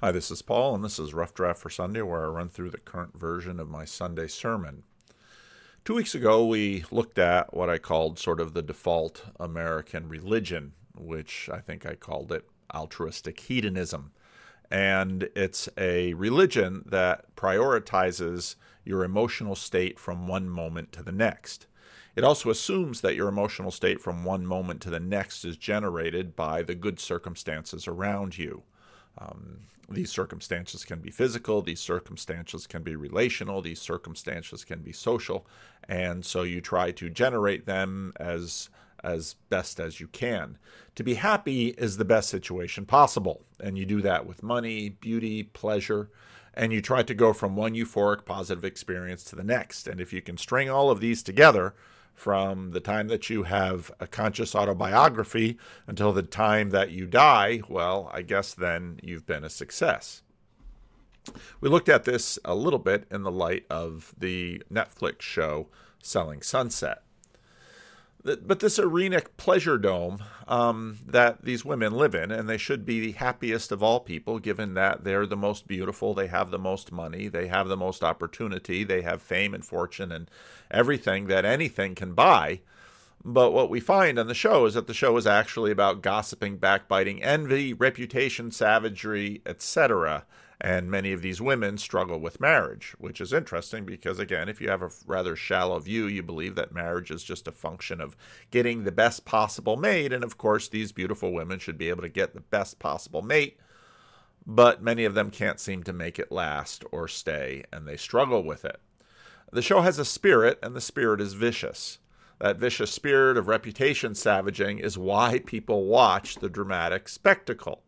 Hi, this is Paul, and this is Rough Draft for Sunday, where I run through the current version of my Sunday sermon. 2 weeks ago, we looked at what I called sort of the default American religion, which I think I called it altruistic hedonism. And it's a religion that prioritizes your emotional state from one moment to the next. It also assumes that your emotional state from one moment to the next is generated by the good circumstances around you. These circumstances can be physical, these circumstances can be relational, these circumstances can be social, and so you try to generate them as best as you can. To be happy is the best situation possible, and you do that with money, beauty, pleasure, and you try to go from one euphoric positive experience to the next. And if you can string all of these together, from the time that you have a conscious autobiography until the time that you die, well, I guess then you've been a success. We looked at this a little bit in the light of the Netflix show Selling Sunset. But this Arenic pleasure dome that these women live in, and they should be the happiest of all people, given that they're the most beautiful, they have the most money, they have the most opportunity, they have fame and fortune and everything that anything can buy. But what we find on the show is that the show is actually about gossiping, backbiting, envy, reputation, savagery, etc. And many of these women struggle with marriage, which is interesting because, again, if you have a rather shallow view, you believe that marriage is just a function of getting the best possible mate. And, of course, these beautiful women should be able to get the best possible mate. But many of them can't seem to make it last or stay, and they struggle with it. The show has a spirit, and the spirit is vicious. That vicious spirit of reputation savaging is why people watch the dramatic spectacle.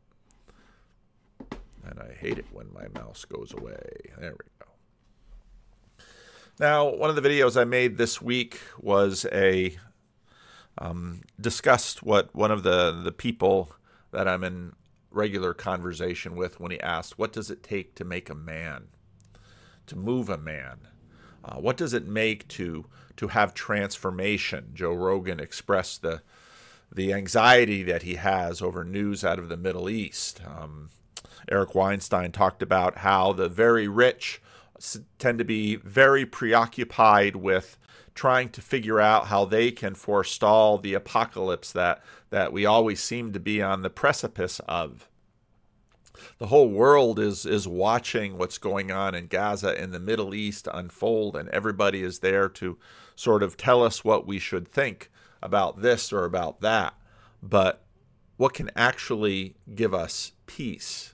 And I hate it when my mouse goes away. There we go. Now, one of the videos I made this week was discussed what one of the people that I'm in regular conversation with when he asked, what does it take to make a man, to move a man? What does it make to have transformation? Joe Rogan expressed the anxiety that he has over news out of the Middle East. Eric Weinstein talked about how the very rich tend to be very preoccupied with trying to figure out how they can forestall the apocalypse that we always seem to be on the precipice of. The whole world is watching what's going on in Gaza and the Middle East unfold, and everybody is there to sort of tell us what we should think about this or about that. But what can actually give us peace?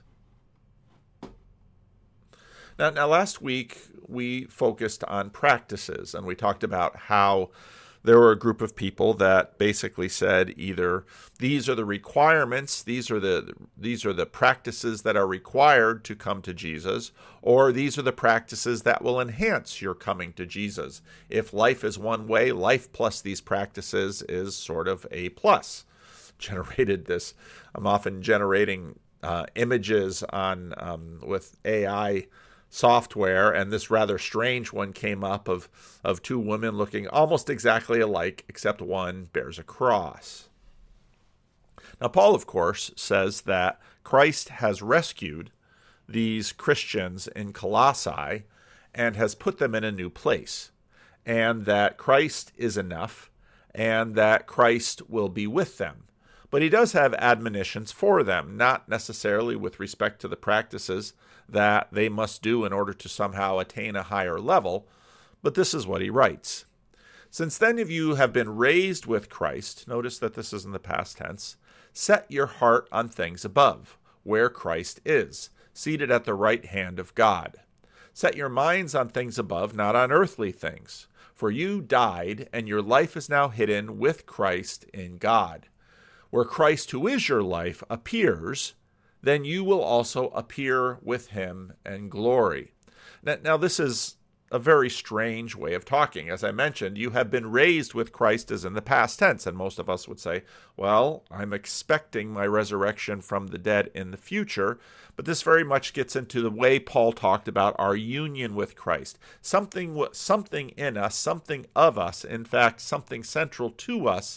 Now, last week, we focused on practices, and we talked about how there were a group of people that basically said either these are the requirements, these are the practices that are required to come to Jesus, or these are the practices that will enhance your coming to Jesus. If life is one way, life plus these practices is sort of a plus. I'm often generating images on with AI software, and this rather strange one came up of two women looking almost exactly alike, except one bears a cross. Now, Paul, of course, says that Christ has rescued these Christians in Colossae and has put them in a new place, and that Christ is enough, and that Christ will be with them. But he does have admonitions for them, not necessarily with respect to the practices that they must do in order to somehow attain a higher level, but this is what he writes. Since then if you have been raised with Christ, notice that this is in the past tense, set your heart on things above, where Christ is, seated at the right hand of God. Set your minds on things above, not on earthly things. For you died, and your life is now hidden with Christ in God. Where Christ, who is your life, appears, then you will also appear with him in glory. Now, this is a very strange way of talking. As I mentioned, you have been raised with Christ as in the past tense, and most of us would say, well, I'm expecting my resurrection from the dead in the future, but this very much gets into the way Paul talked about our union with Christ. Something in us, something of us, in fact, something central to us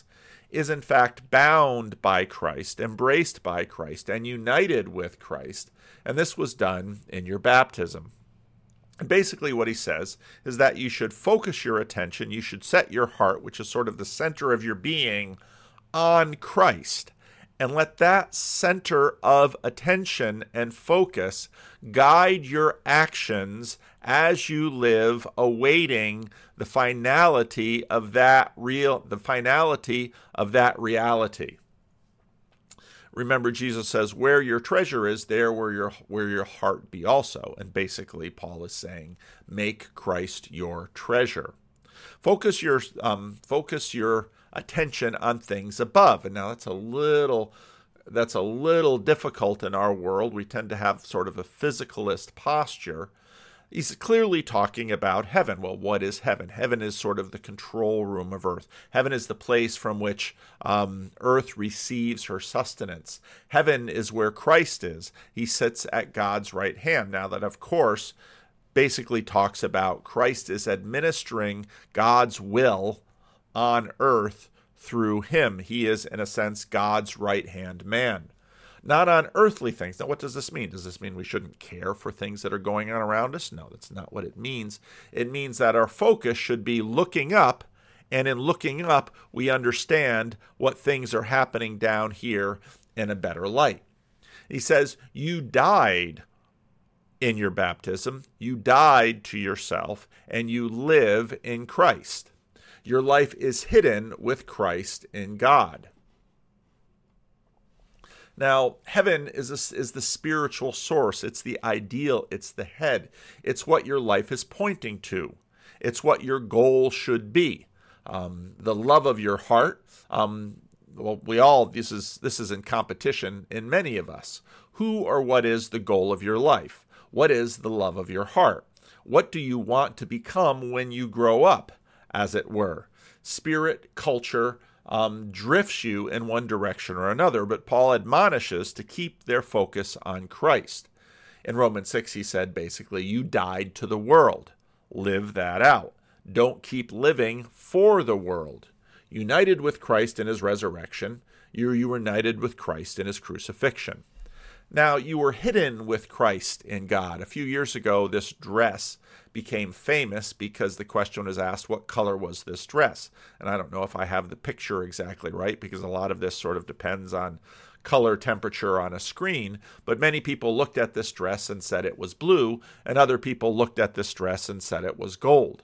is in fact bound by Christ, embraced by Christ, and united with Christ. And this was done in your baptism. And basically what he says is that you should focus your attention, you should set your heart, which is sort of the center of your being, on Christ. And let that center of attention and focus guide your actions as you live, awaiting the finality of that reality. Remember, Jesus says, where your treasure is, there where your heart be also. And basically, Paul is saying, make Christ your treasure. Focus your attention on things above. And now that's a little difficult in our world. We tend to have sort of a physicalist posture. He's clearly talking about heaven. Well, what is heaven? Heaven is sort of the control room of earth. Heaven is the place from which earth receives her sustenance. Heaven is where Christ is. He sits at God's right hand. Now that, of course, basically talks about Christ is administering God's will on earth through him. He is, in a sense, God's right-hand man. Not on earthly things. Now, what does this mean? Does this mean we shouldn't care for things that are going on around us? No, that's not what it means. It means that our focus should be looking up, and in looking up, we understand what things are happening down here in a better light. He says, you died in your baptism. You died to yourself, and you live in Christ. Your life is hidden with Christ in God. Now, heaven is the spiritual source. It's the ideal. It's the head. It's what your life is pointing to. It's what your goal should be. The love of your heart. This is in competition in many of us. Who or what is the goal of your life? What is the love of your heart? What do you want to become when you grow up, as it were? Spirit, culture, drifts you in one direction or another, but Paul admonishes to keep their focus on Christ. In Romans 6, he said, basically, you died to the world. Live that out. Don't keep living for the world. United with Christ in his resurrection, you're united with Christ in his crucifixion. Now, you were hidden with Christ in God. A few years ago, this dress became famous because the question was asked, what color was this dress? And I don't know if I have the picture exactly right, because a lot of this sort of depends on color temperature on a screen. But many people looked at this dress and said it was blue, and other people looked at this dress and said it was gold.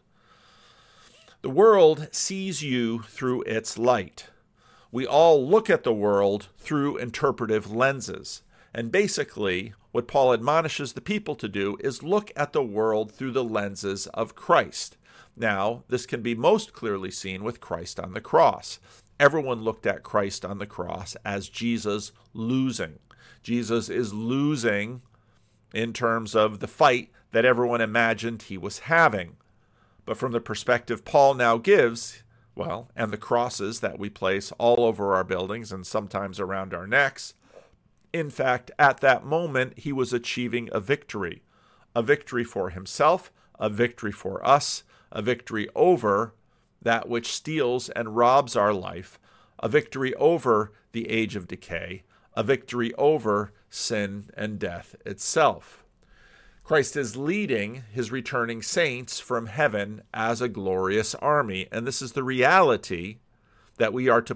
The world sees you through its light. We all look at the world through interpretive lenses. And basically, what Paul admonishes the people to do is look at the world through the lenses of Christ. Now, this can be most clearly seen with Christ on the cross. Everyone looked at Christ on the cross as Jesus losing. Jesus is losing in terms of the fight that everyone imagined he was having. But from the perspective Paul now gives, and the crosses that we place all over our buildings and sometimes around our necks, in fact, at that moment, he was achieving a victory for himself, a victory for us, a victory over that which steals and robs our life, a victory over the age of decay, a victory over sin and death itself. Christ is leading his returning saints from heaven as a glorious army, and this is the reality that we are to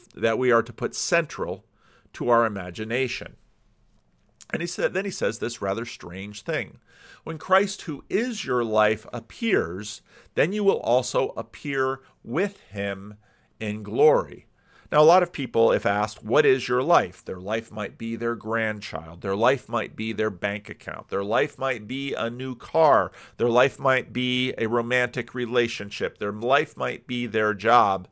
put central to our imagination. And then he says this rather strange thing. When Christ, who is your life, appears, then you will also appear with him in glory. Now, a lot of people, if asked, what is your life? Their life might be their grandchild. Their life might be their bank account. Their life might be a new car. Their life might be a romantic relationship. Their life might be their job.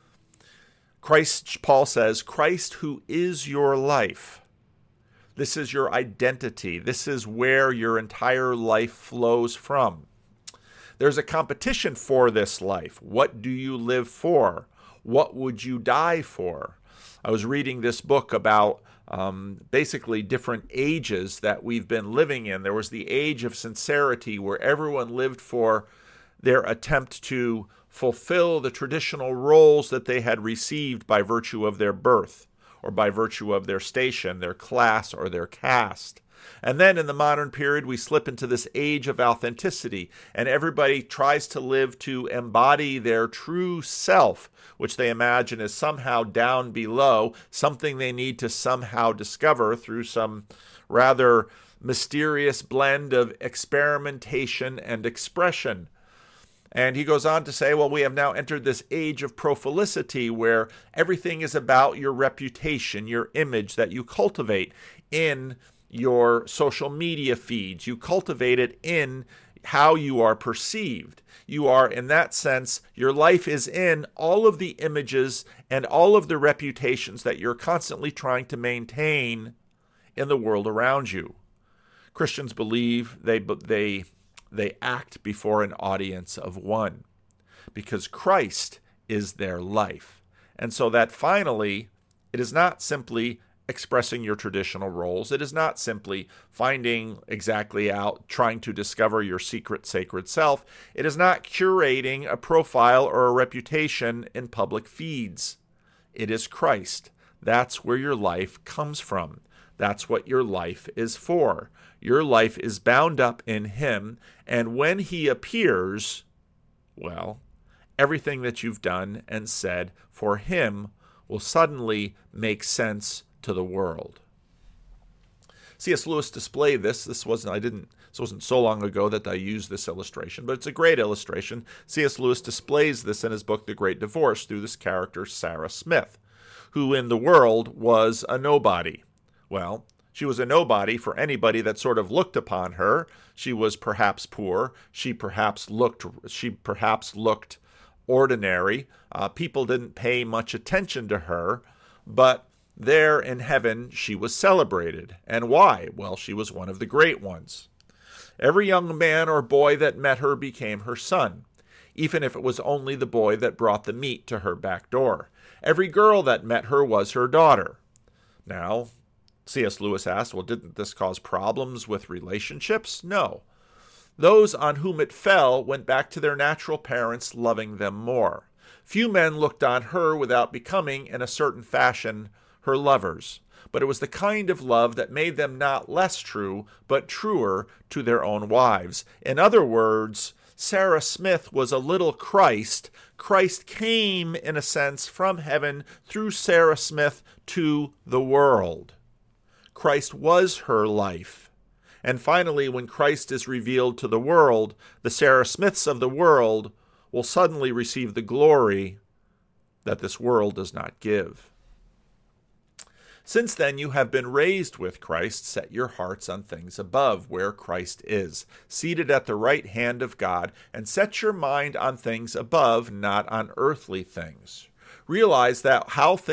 Paul says, Christ who is your life. This is your identity. This is where your entire life flows from. There's a competition for this life. What do you live for? What would you die for? I was reading this book about basically different ages that we've been living in. There was the age of sincerity where everyone lived for their attempt to fulfill the traditional roles that they had received by virtue of their birth, or by virtue of their station, their class, or their caste. And then in the modern period, we slip into this age of authenticity, and everybody tries to live to embody their true self, which they imagine is somehow down below, something they need to somehow discover through some rather mysterious blend of experimentation and expression. And he goes on to say, well, we have now entered this age of profilicity where everything is about your reputation, your image that you cultivate in your social media feeds. You cultivate it in how you are perceived. You are, in that sense, your life is in all of the images and all of the reputations that you're constantly trying to maintain in the world around you. Christians believe they act before an audience of one because Christ is their life. And so that finally, it is not simply expressing your traditional roles. It is not simply finding exactly out, trying to discover your secret sacred self. It is not curating a profile or a reputation in public feeds. It is Christ. That's where your life comes from. That's what your life is for. Your life is bound up in Him, and when He appears, well, everything that you've done and said for Him will suddenly make sense to the world. C.S. Lewis displayed this. This wasn't so long ago that I used this illustration, but it's a great illustration. C.S. Lewis displays this in his book, The Great Divorce, through this character, Sarah Smith, who in the world was a nobody. Well, she was a nobody for anybody that sort of looked upon her. She was perhaps poor. She perhaps looked ordinary. People didn't pay much attention to her, but there in heaven she was celebrated. And why? Well, she was one of the great ones. Every young man or boy that met her became her son, even if it was only the boy that brought the meat to her back door. Every girl that met her was her daughter. Now, C.S. Lewis asked, well, didn't this cause problems with relationships? No. Those on whom it fell went back to their natural parents, loving them more. Few men looked on her without becoming, in a certain fashion, her lovers. But it was the kind of love that made them not less true, but truer to their own wives. In other words, Sarah Smith was a little Christ. Christ came, in a sense, from heaven through Sarah Smith to the world. Christ was her life. And finally, when Christ is revealed to the world, the Sarah Smiths of the world will suddenly receive the glory that this world does not give. Since then you have been raised with Christ, set your hearts on things above, where Christ is, seated at the right hand of God, and set your mind on things above, not on earthly things. Realize that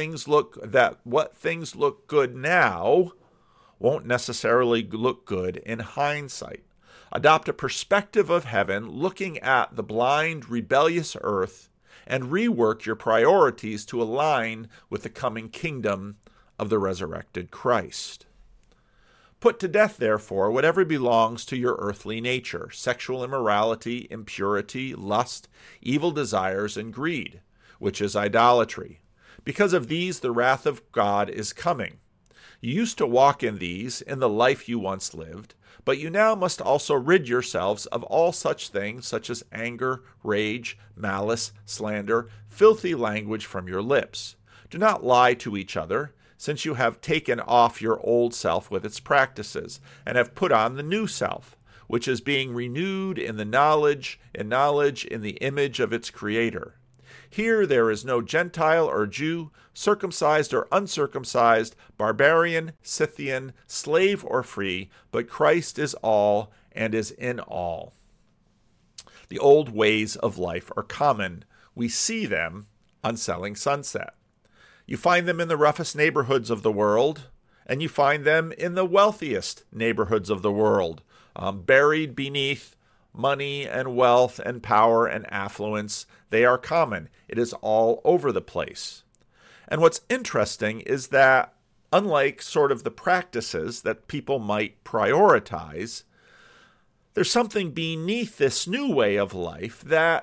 what things look good now won't necessarily look good in hindsight. Adopt a perspective of heaven, looking at the blind, rebellious earth, and rework your priorities to align with the coming kingdom of the resurrected Christ. Put to death, therefore, whatever belongs to your earthly nature: sexual immorality, impurity, lust, evil desires, and greed, which is idolatry. Because of these, the wrath of God is coming. You used to walk in these in the life you once lived, but you now must also rid yourselves of all such things, such as anger, rage, malice, slander, filthy language from your lips. Do not lie to each other, since you have taken off your old self with its practices, and have put on the new self, which is being renewed in knowledge in the image of its Creator. Here there is no Gentile or Jew, circumcised or uncircumcised, barbarian, Scythian, slave or free, but Christ is all and is in all. The old ways of life are common. We see them on Selling Sunset. You find them in the roughest neighborhoods of the world, and you find them in the wealthiest neighborhoods of the world, buried beneath money and wealth and power and affluence. They are common. It is all over the place. And what's interesting is that, unlike sort of the practices that people might prioritize, there's something beneath this new way of life that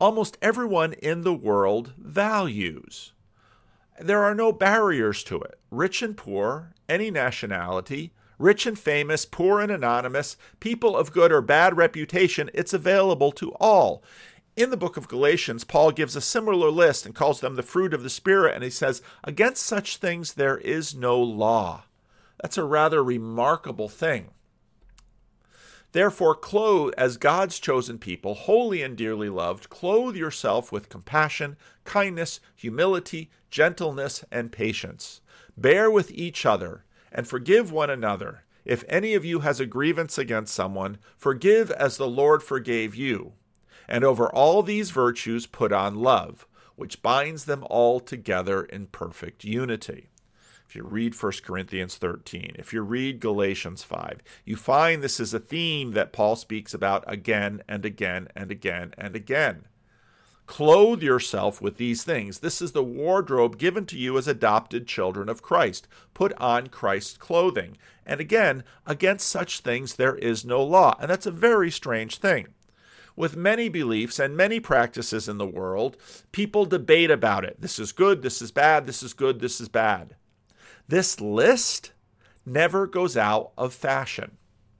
almost everyone in the world values. There are no barriers to it. Rich and poor, any nationality, rich and famous, poor and anonymous, people of good or bad reputation, it's available to all. In the book of Galatians, Paul gives a similar list and calls them the fruit of the Spirit, and he says, against such things there is no law. That's a rather remarkable thing. Therefore, clothe as God's chosen people, holy and dearly loved, clothe yourself with compassion, kindness, humility, gentleness, and patience. Bear with each other, and forgive one another. If any of you has a grievance against someone, forgive as the Lord forgave you. And over all these virtues put on love, which binds them all together in perfect unity. If you read 1 Corinthians 13, if you read Galatians 5, you find this is a theme that Paul speaks about again and again and again and again. Clothe yourself with these things. This is the wardrobe given to you as adopted children of Christ. Put on Christ's clothing. And again, against such things there is no law. And that's a very strange thing. With many beliefs and many practices in the world, people debate about it. This is good, this is bad, this is good, this is bad. This list never goes out of fashion.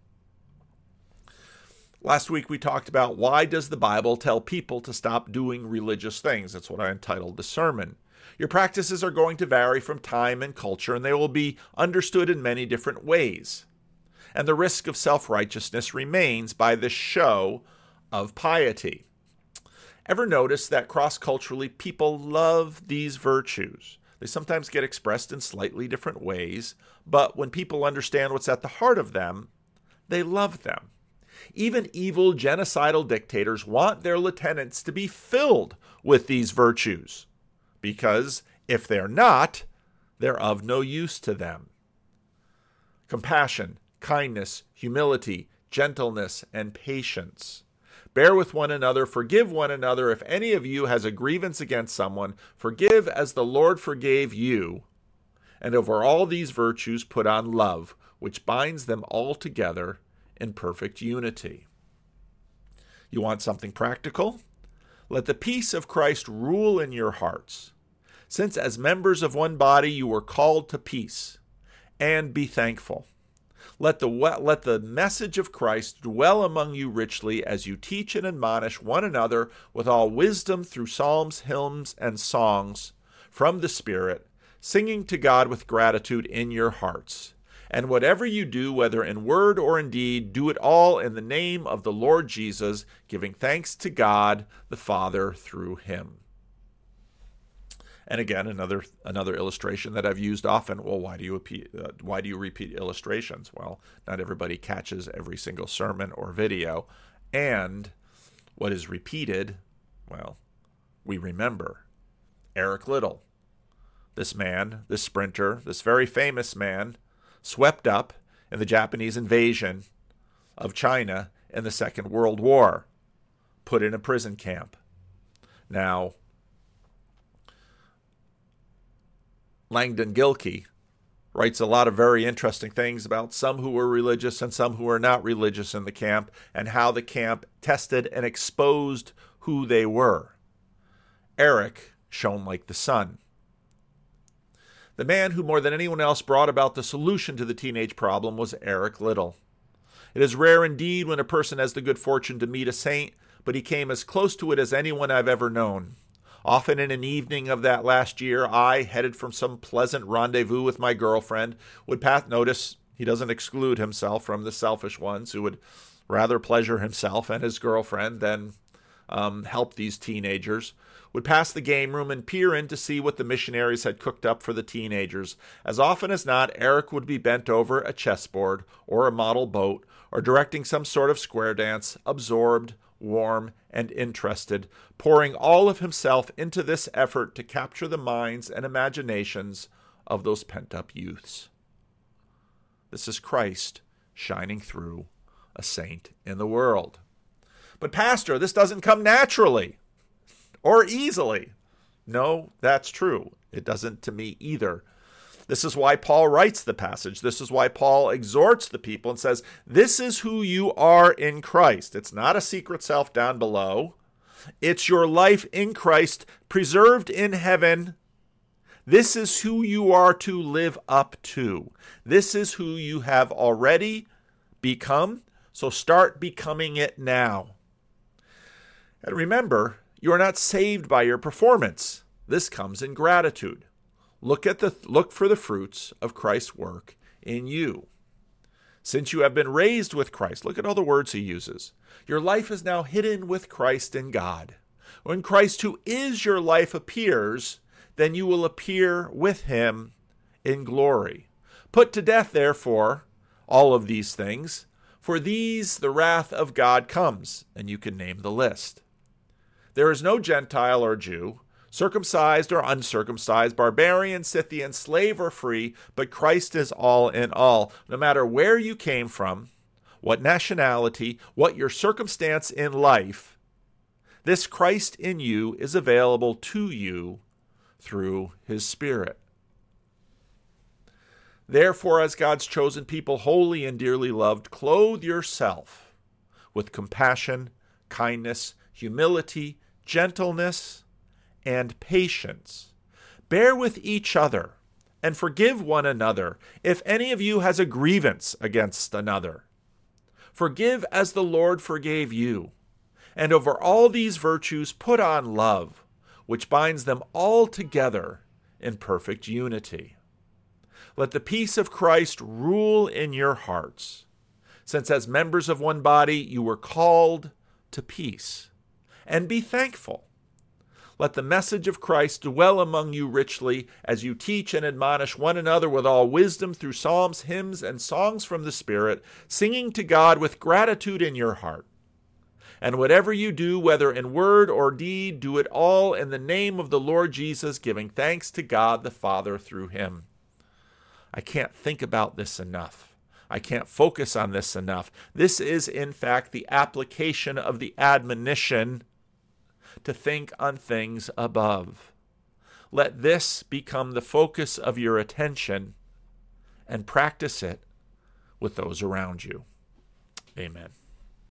Last week we talked about why does the Bible tell people to stop doing religious things. That's what I entitled the sermon. Your practices are going to vary from time and culture, and they will be understood in many different ways. And the risk of self-righteousness remains by the show of piety. Ever notice that cross-culturally people love these virtues? They sometimes get expressed in slightly different ways, but when people understand what's at the heart of them, they love them. Even evil genocidal dictators want their lieutenants to be filled with these virtues, because if they're not, they're of no use to them. Compassion, kindness, humility, gentleness, and patience. Bear with one another, forgive one another. If any of you has a grievance against someone, forgive as the Lord forgave you. And over all these virtues put on love, which binds them all together in perfect unity. You want something practical? Let the peace of Christ rule in your hearts, since as members of one body you were called to peace, and be thankful. Let the message of Christ dwell among you richly as you teach and admonish one another with all wisdom through psalms, hymns, and songs from the Spirit, singing to God with gratitude in your hearts. And whatever you do, whether in word or in deed, do it all in the name of the Lord Jesus, giving thanks to God the Father through him. And again, another illustration that I've used often. Well, why do you repeat illustrations? Well, not everybody catches every single sermon or video, and what is repeated, well, we remember. Eric Liddell, this man, this sprinter, this very famous man, swept up in the Japanese invasion of China in the Second World War, put in a prison camp. Now, Langdon Gilkey writes a lot of very interesting things about some who were religious and some who were not religious in the camp, and how the camp tested and exposed who they were. Eric shone like the sun. The man who more than anyone else brought about the solution to the teenage problem was Eric Liddell. It is rare indeed when a person has the good fortune to meet a saint, but he came as close to it as anyone I've ever known. Often in an evening of that last year, I, headed from some pleasant rendezvous with my girlfriend, would notice he doesn't exclude himself from the selfish ones who would rather pleasure himself and his girlfriend than help these teenagers, would pass the game room and peer in to see what the missionaries had cooked up for the teenagers. As often as not, Eric would be bent over a chessboard or a model boat or directing some sort of square dance, absorbed, warm, and interested, pouring all of himself into this effort to capture the minds and imaginations of those pent-up youths. This is Christ shining through a saint in the world. But Pastor, this doesn't come naturally or easily. No, that's true. It doesn't to me either. This is why Paul writes the passage. This is why Paul exhorts the people and says, this is who you are in Christ. It's not a secret self down below. It's your life in Christ, preserved in heaven. This is who you are to live up to. This is who you have already become, so start becoming it now. And remember, you are not saved by your performance. This comes in gratitude. Look for the fruits of Christ's work in you. Since you have been raised with Christ, look at all the words he uses. Your life is now hidden with Christ in God. When Christ, who is your life, appears, then you will appear with him in glory. Put to death, therefore, all of these things. For these the wrath of God comes, and you can name the list. There is no Gentile or Jew, circumcised or uncircumcised, barbarian, Scythian, slave or free, but Christ is all in all. No matter where you came from, what nationality, what your circumstance in life, this Christ in you is available to you through his Spirit. Therefore, as God's chosen people, holy and dearly loved, clothe yourself with compassion, kindness, humility, gentleness, and patience. Bear with each other and forgive one another if any of you has a grievance against another. Forgive as the Lord forgave you. And over all these virtues put on love, which binds them all together in perfect unity. Let the peace of Christ rule in your hearts, since as members of one body you were called to peace. And be thankful. Let the message of Christ dwell among you richly as you teach and admonish one another with all wisdom through psalms, hymns, and songs from the Spirit, singing to God with gratitude in your heart. And whatever you do, whether in word or deed, do it all in the name of the Lord Jesus, giving thanks to God the Father through him. I can't think about this enough. I can't focus on this enough. This is, in fact, the application of the admonition to think on things above. Let this become the focus of your attention and practice it with those around you. Amen.